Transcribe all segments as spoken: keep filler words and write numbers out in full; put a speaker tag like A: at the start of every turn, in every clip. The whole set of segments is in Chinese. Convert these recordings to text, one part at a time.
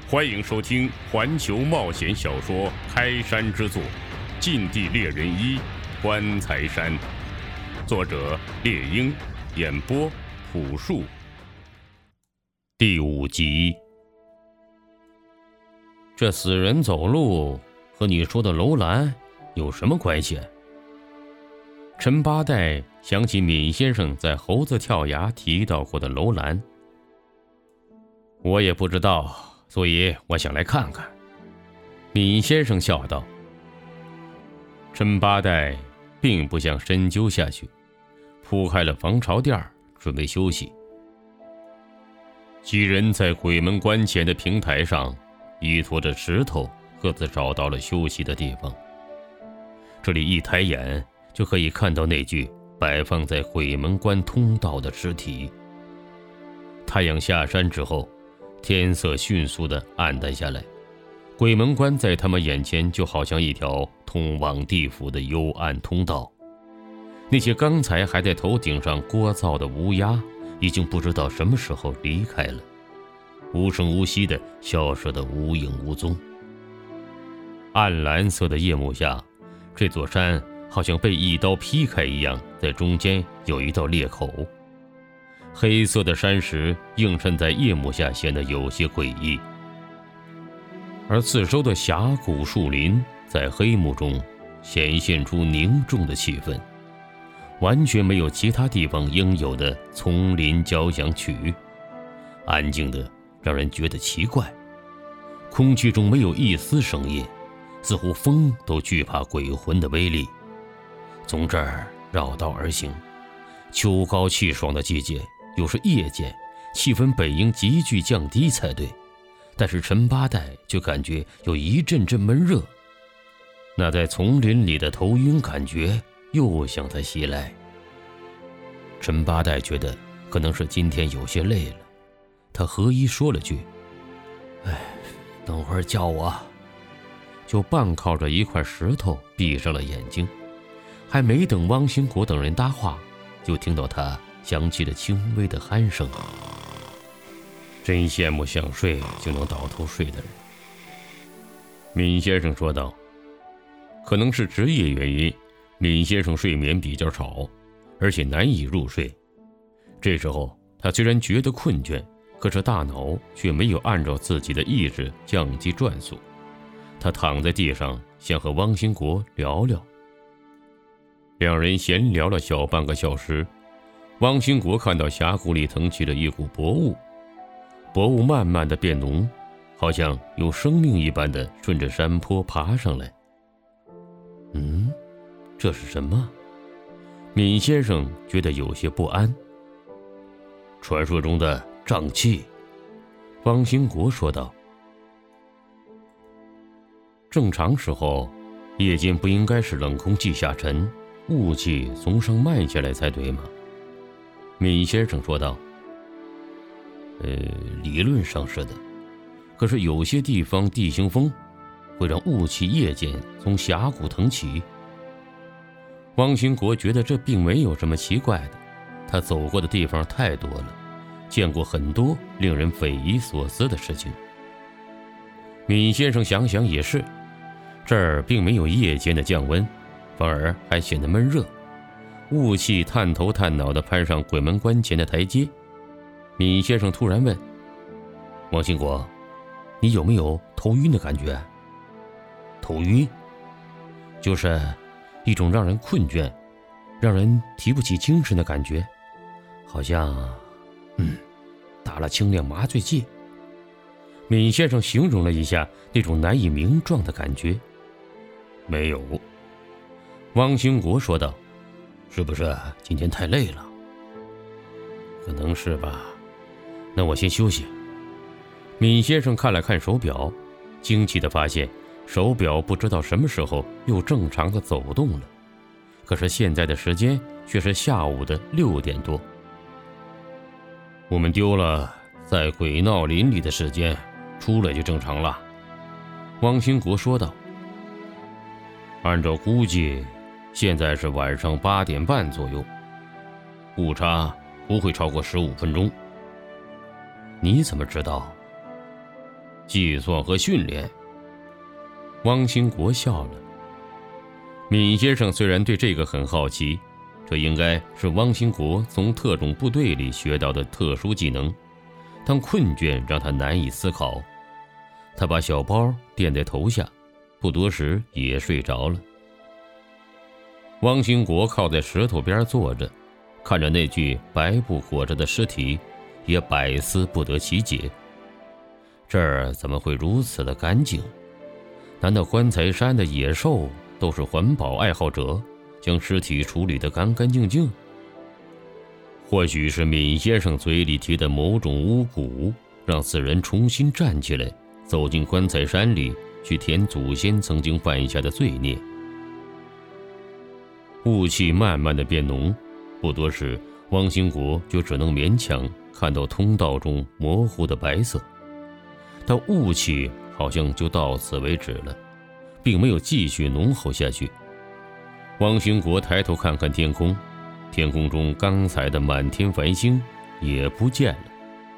A: 欢迎收听环球冒险小说《开山之作》，禁地猎人一，棺材山。作者猎鹰，演播朴树。第五集。这死人走路和你说的楼兰有什么关系？陈八代想起闵先生在猴子跳崖提到过的楼兰。我也不知道，所以我想来看看。闵先生笑道。陈八代并不想深究下去，铺开了防潮垫准备休息。几人在鬼门关前的平台上依托着石头，各自找到了休息的地方。这里一抬眼就可以看到那具摆放在鬼门关通道的尸体。太阳下山之后，天色迅速地暗淡下来，鬼门关在他们眼前就好像一条通往地府的幽暗通道。那些刚才还在头顶上聒噪的乌鸦已经不知道什么时候离开了，无声无息地消失得无影无踪。暗蓝色的夜幕下，这座山好像被一刀劈开一样，在中间有一道裂口。黑色的山石映衬在夜幕下显得有些诡异，而四周的峡谷树林在黑幕中显现出凝重的气氛，完全没有其他地方应有的丛林交响曲，安静的让人觉得奇怪。空气中没有一丝声音，似乎风都惧怕鬼魂的威力。从这儿绕道而行，秋高气爽的季节，又是夜间，气氛本应急剧降低才对，但是陈八代就感觉有一阵阵闷热，那在丛林里的头晕感觉又向他袭来。陈八代觉得可能是今天有些累了，他合衣说了句：“哎，等会儿叫我。”就半靠着一块石头闭上了眼睛。还没等汪兴国等人搭话，就听到他响起了轻微的鼾声。真羡慕想睡就能倒头睡的人。闵先生说道。可能是职业原因，闵先生睡眠比较少，而且难以入睡。这时候他虽然觉得困倦，可是大脑却没有按照自己的意志降低转速。他躺在地上想和汪兴国聊聊。两人闲聊了小半个小时，汪兴国看到峡谷里腾起了一股薄雾，薄雾慢慢的变浓，好像有生命一般的顺着山坡爬上来。嗯，这是什么？闵先生觉得有些不安。传说中的瘴气，汪兴国说道。正常时候，夜间不应该是冷空气下沉，雾气从上漫下来才对吗？闵先生说道。呃，理论上是的，可是有些地方地形风会让雾气夜间从峡谷腾起。汪兴国觉得这并没有什么奇怪的，他走过的地方太多了，见过很多令人匪夷所思的事情。闵先生想想也是，这儿并没有夜间的降温，反而还显得闷热，雾气探头探脑地攀上鬼门关前的台阶。闵先生突然问：“汪兴国，你有没有头晕的感觉？”头晕，就是一种让人困倦，让人提不起精神的感觉，好像，嗯，打了清亮麻醉剂。闵先生形容了一下那种难以名状的感觉。没有。汪兴国说道。是不是今天太累了？可能是吧，那我先休息。闵先生看了看手表，惊奇地发现手表不知道什么时候又正常地走动了，可是现在的时间却是下午的六点多。我们丢了在鬼闹林里的时间，出来就正常了。汪兴国说道。按照估计，现在是晚上八点半左右，误差不会超过十五分钟。你怎么知道？ 计算和训练。汪兴国笑了。闵先生虽然对这个很好奇，这应该是汪兴国从特种部队里学到的特殊技能，但困倦让他难以思考。他把小包垫在头下，不多时也睡着了。汪兴国靠在石头边坐着，看着那具白布裹着的尸体，也百思不得其解。这儿怎么会如此的干净？难道棺材山的野兽都是环保爱好者，将尸体处理得干干净净？或许是闵先生嘴里提的某种巫蛊，让死人重新站起来，走进棺材山里去填祖先曾经犯下的罪孽。雾气慢慢的变浓，不多时，汪兴国就只能勉强看到通道中模糊的白色，但雾气好像就到此为止了，并没有继续浓厚下去。汪兴国抬头看看天空，天空中刚才的满天繁星也不见了。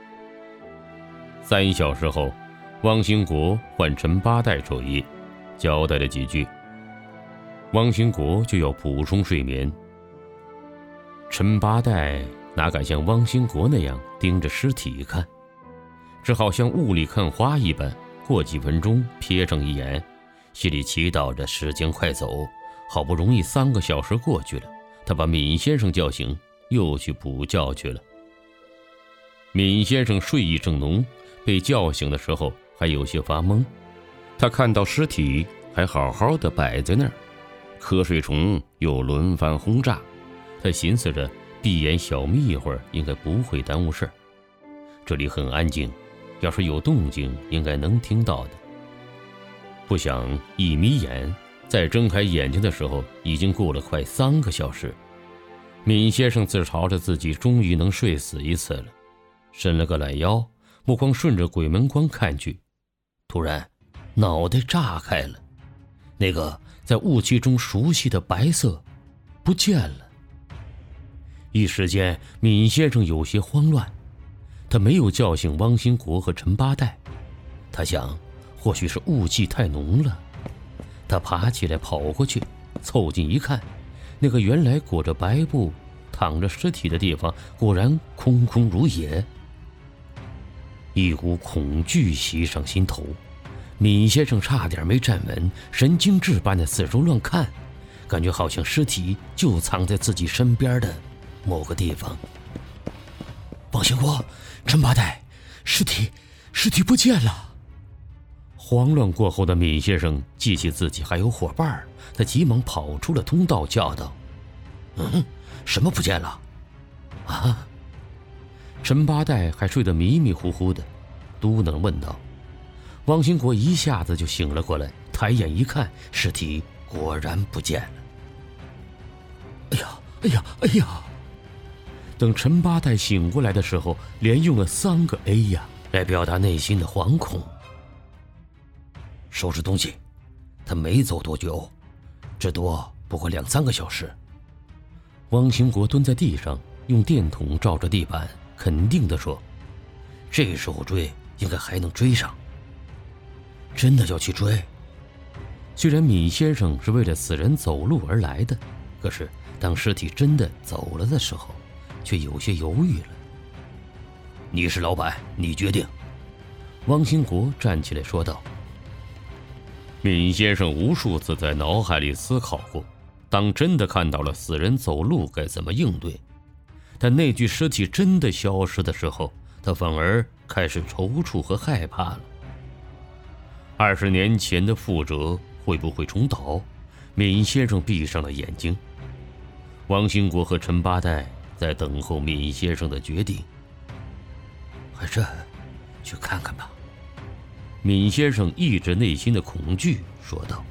A: 三小时后，汪兴国唤陈八代守夜，交代了几句，汪兴国就要补充睡眠。陈八代哪敢像汪兴国那样盯着尸体看，只好像雾里看花一般，过几分钟瞥上一眼，心里祈祷着时间快走。好不容易三个小时过去了，他把闵先生叫醒，又去补觉去了。闵先生睡意正浓，被叫醒的时候还有些发懵。他看到尸体还好好的摆在那儿，瞌睡虫又轮番轰炸，他寻思着闭眼小眯一会儿应该不会耽误事儿。这里很安静，要是有动静应该能听到的。不想一眯眼，再睁开眼睛的时候已经过了快三个小时。闵先生自嘲着自己终于能睡死一次了，伸了个懒腰，目光顺着鬼门关看去，突然脑袋炸开了，那个在雾气中熟悉的白色不见了。一时间闵先生有些慌乱，他没有叫醒汪兴国和陈八代，他想或许是雾气太浓了。他爬起来跑过去，凑近一看，那个原来裹着白布躺着尸体的地方果然空空如也。一股恐惧袭上心头，闵先生差点没站稳，神经质般的四周乱看，感觉好像尸体就藏在自己身边的某个地方。汪兴国，陈八代，尸体尸体不见了。慌乱过后的闵先生记起自己还有伙伴，他急忙跑出了通道，叫道：嗯，什么不见了？啊？陈八代还睡得迷迷糊糊的，嘟囔问道。汪兴国一下子就醒了过来，抬眼一看，尸体果然不见了。哎呀哎呀哎呀！等陈八代醒过来的时候，连用了三个哎呀来表达内心的惶恐。收拾东西，他没走多久，至多不过两三个小时。汪兴国蹲在地上，用电筒照着地板，肯定地说：这时候追应该还能追上。真的要去追？虽然闵先生是为了死人走路而来的，可是当尸体真的走了的时候，却有些犹豫了。你是老板，你决定。汪兴国站起来说道。闵先生无数次在脑海里思考过，当真的看到了死人走路该怎么应对，但那具尸体真的消失的时候，他反而开始踌躇和害怕了。二十年前的覆辙会不会重蹈？闵先生闭上了眼睛。汪兴国和陈八代在等候闵先生的决定。还是去看看吧。闵先生抑制内心的恐惧说道。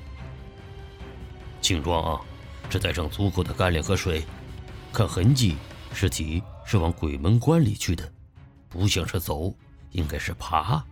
A: 请装啊，这带上足够的干粮和水，看痕迹，尸体是往鬼门关里去的，不像是走，应该是爬。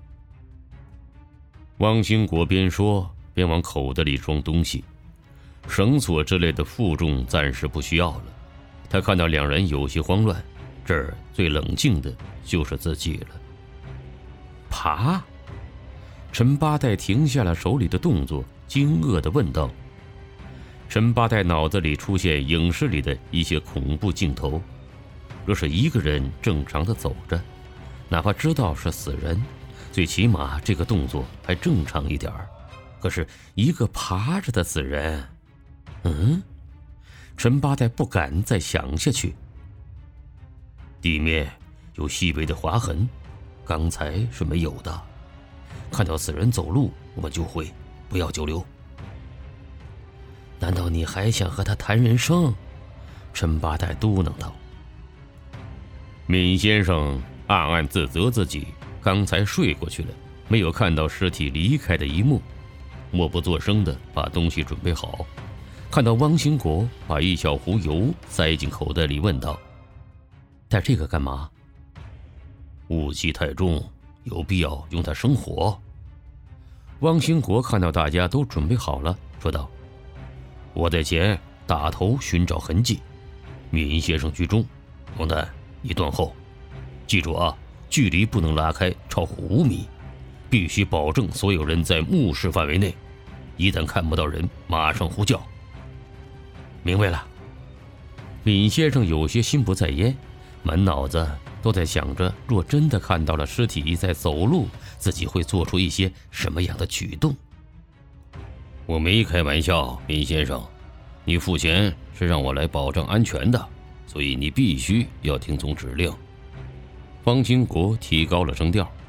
A: 汪兴国边说边往口袋里装东西，绳索之类的负重暂时不需要了。他看到两人有些慌乱，这儿最冷静的就是自己了。爬？ 陈八代停下了手里的动作，惊愕地问道。陈八代脑子里出现影视里的一些恐怖镜头，若是一个人正常的走着，哪怕知道是死人，最起码这个动作还正常一点儿。可是一个爬着的死人，嗯，陈八代不敢再想下去。地面有细微的划痕，刚才是没有的。看到死人走路，我们就会，不要久留。难道你还想和他谈人生？陈八代嘟囔道。闵先生暗暗自责自己刚才睡过去了，没有看到尸体离开的一幕，默不作声地把东西准备好。看到汪兴国把一小壶油塞进口袋里，问道：带这个干嘛？雾气太重，有必要用它生火。汪兴国看到大家都准备好了，说道：我在前打头寻找痕迹，闵先生居中，王丹你断后。记住啊，距离不能拉开超过五米，必须保证所有人在目视范围内，一旦看不到人，马上呼叫。明白了。闵先生有些心不在焉，满脑子都在想着，若真的看到了尸体在走路，自己会做出一些什么样的举动。我没开玩笑，闵先生，你付钱是让我来保证安全的，所以你必须要听从指令。方兴国提高了声调。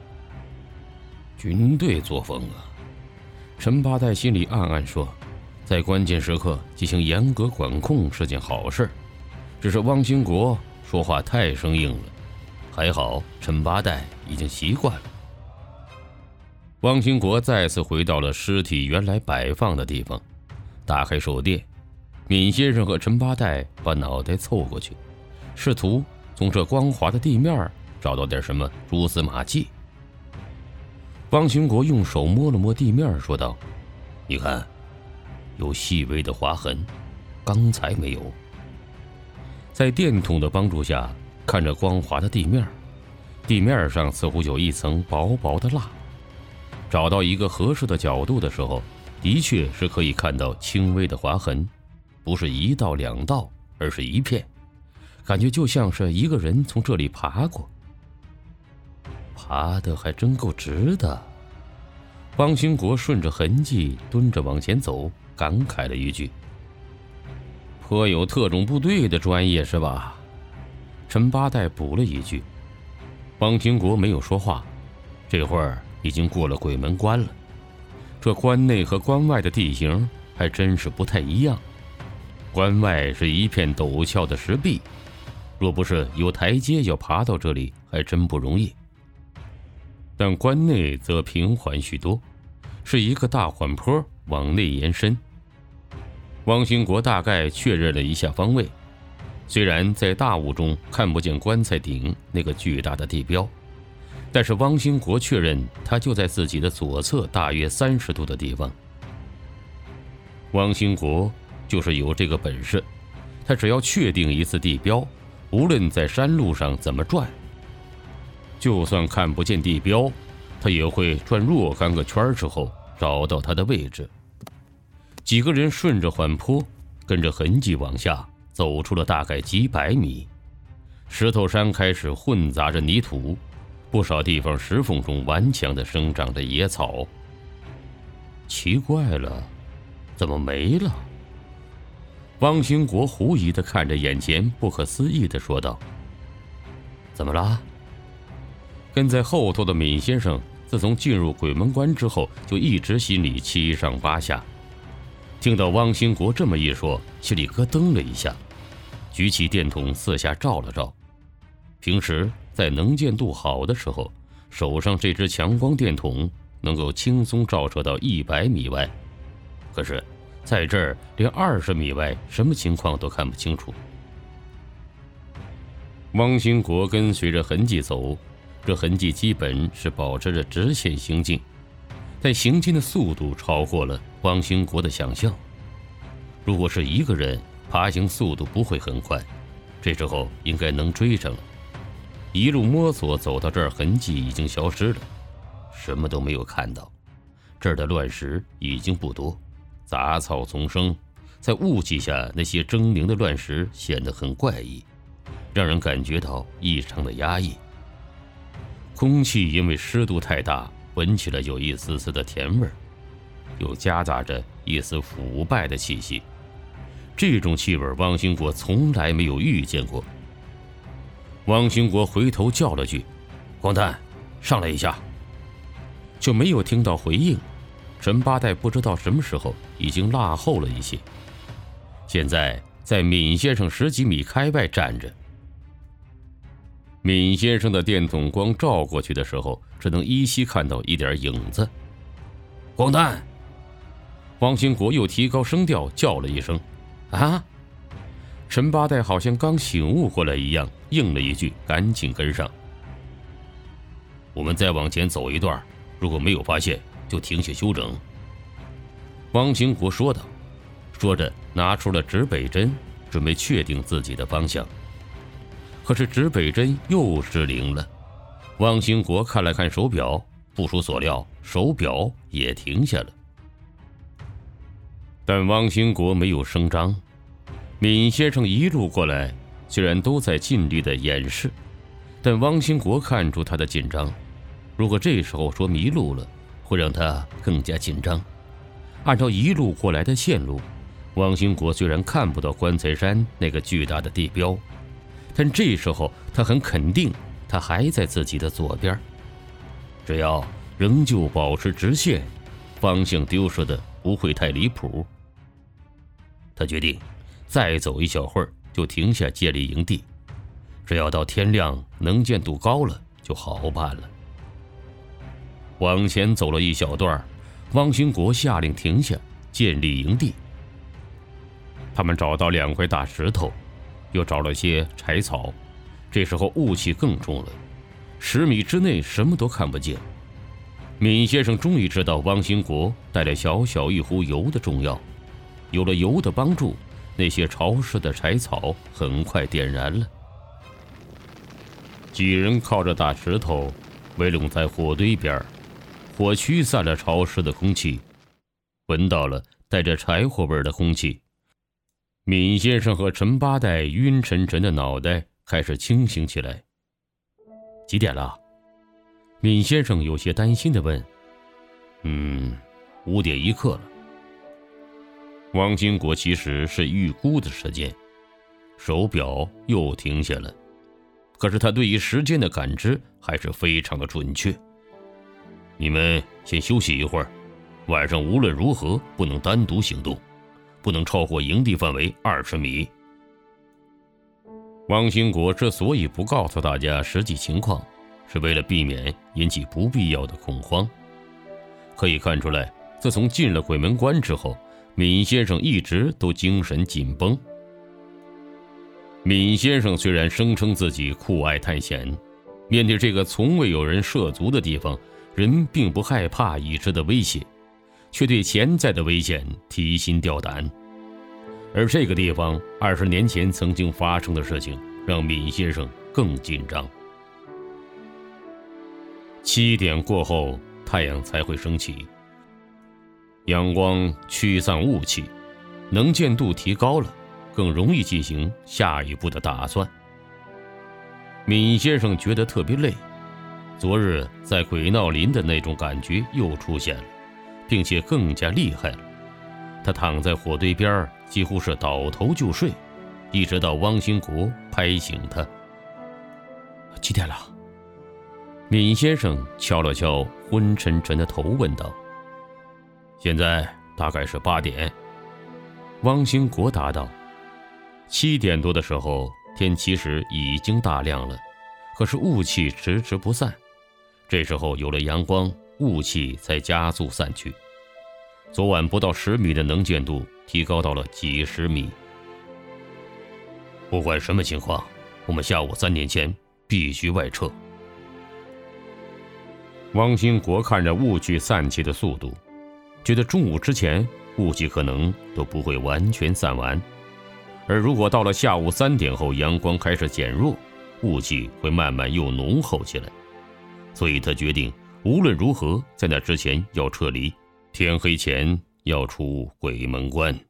A: 军队作风啊！陈八代心里暗暗说，在关键时刻进行严格管控是件好事，只是汪兴国说话太生硬了，还好陈八代已经习惯了。汪兴国再次回到了尸体原来摆放的地方，打开手电，闵先生和陈八代把脑袋凑过去，试图从这光滑的地面找到点什么蛛丝马迹。汪兴国用手摸了摸地面，说道：你看，有细微的划痕，刚才没有。在电筒的帮助下，看着光滑的地面，地面上似乎有一层薄薄的蜡。找到一个合适的角度的时候，的确是可以看到轻微的划痕，不是一道两道，而是一片，感觉就像是一个人从这里爬过。爬得还真够直的。汪兴国顺着痕迹蹲着往前走，感慨了一句：颇有特种部队的专业是吧？陈八代补了一句。汪兴国没有说话，这会儿已经过了鬼门关了。这关内和关外的地形还真是不太一样。关外是一片陡峭的石壁，若不是有台阶要爬到这里，还真不容易。但关内则平缓许多，是一个大缓坡往内延伸。汪兴国大概确认了一下方位，虽然在大雾中看不见棺材顶那个巨大的地标，但是汪兴国确认他就在自己的左侧大约三十度的地方。汪兴国就是有这个本事，他只要确定一次地标，无论在山路上怎么转，就算看不见地标，他也会转若干个圈之后找到他的位置。几个人顺着缓坡，跟着痕迹往下走出了大概几百米。石头山开始混杂着泥土，不少地方石缝中顽强地生长着野草。奇怪了，怎么没了？汪兴国狐疑地看着眼前，不可思议地说道：怎么了？跟在后头的闵先生自从进入鬼门关之后，就一直心里七上八下。听到汪兴国这么一说，心里咯噔了一下，举起电筒四下照了照。平时在能见度好的时候，手上这只强光电筒能够轻松照射到一百米外，可是在这儿连二十米外什么情况都看不清楚。汪兴国跟随着痕迹走，这痕迹基本是保持着直线行进，但行进的速度超过了汪兴国的想象。如果是一个人，爬行速度不会很快，这时候应该能追上了。一路摸索走到这儿，痕迹已经消失了。 什么都没有看到。这儿的乱石已经不多，杂草丛生，在雾气下，那些狰狞的乱石显得很怪异，让人感觉到异常的压抑。空气因为湿度太大，闻起来有一丝丝的甜味儿，又夹杂着一丝腐败的气息。这种气味汪兴国从来没有遇见过。汪兴国回头叫了句：“光蛋，上来一下。”就没有听到回应。陈八代不知道什么时候已经落后了一些，现在在闵先生十几米开外站着。闵先生的电筒光照过去的时候，只能依稀看到一点影子。光蛋！汪兴国又提高声调叫了一声：“啊！”陈八代好像刚醒悟过来一样，应了一句，赶紧跟上。我们再往前走一段，如果没有发现，就停下休整。汪兴国说道，说着拿出了指北针，准备确定自己的方向。可是指北针又失灵了。汪兴国看了看手表，不出所料，手表也停下了。但汪兴国没有声张。闵先生一路过来，虽然都在尽力的掩饰，但汪兴国看出他的紧张。如果这时候说迷路了，会让他更加紧张。按照一路过来的线路，汪兴国虽然看不到棺材山那个巨大的地标，但这时候他很肯定他还在自己的左边。只要仍旧保持直线，方向丢失的不会太离谱。他决定再走一小会儿就停下建立营地，只要到天亮能见度高了就好办了。往前走了一小段，汪兴国下令停下建立营地。他们找到两块大石头，又找了些柴草。这时候雾气更重了，十米之内什么都看不见。闵先生终于知道汪兴国带了小小一壶油的重要。有了油的帮助，那些潮湿的柴草很快点燃了。几人靠着大石头围拢在火堆边，火驱散了潮湿的空气，闻到了带着柴火味的空气。闵先生和陈八代晕沉沉的脑袋开始清醒起来。几点了？闵先生有些担心地问。嗯，五点一刻了。汪兴国其实是预估的时间，手表又停下了，可是他对于时间的感知还是非常的准确。你们先休息一会儿，晚上无论如何不能单独行动，不能超过营地范围二十米。汪兴国之所以不告诉大家实际情况，是为了避免引起不必要的恐慌。可以看出来，自从进了鬼门关之后，闵先生一直都精神紧绷。闵先生虽然声称自己酷爱探险，面对这个从未有人涉足的地方，人并不害怕已知的威胁，却对潜在的危险提心吊胆。而这个地方二十年前曾经发生的事情，让闵先生更紧张。七点过后，太阳才会升起，阳光驱散雾气，能见度提高了，更容易进行下一步的打算。闵先生觉得特别累，昨日在鬼闹林的那种感觉又出现了，并且更加厉害了。他躺在火堆边，几乎是倒头就睡，一直到汪兴国拍醒他。几点了？闵先生敲了敲昏沉沉的头，问道。现在大概是八点。汪兴国答道。七点多的时候，天其实已经大亮了，可是雾气迟迟不散。这时候有了阳光，雾气才加速散去。昨晚不到十米的能见度提高到了几十米。不管什么情况，我们下午三点前必须外撤。汪兴国看着雾气散去的速度，觉得中午之前雾气可能都不会完全散完，而如果到了下午三点后阳光开始减弱，雾气会慢慢又浓厚起来，所以他决定无论如何在那之前要撤离，天黑前要出鬼门关。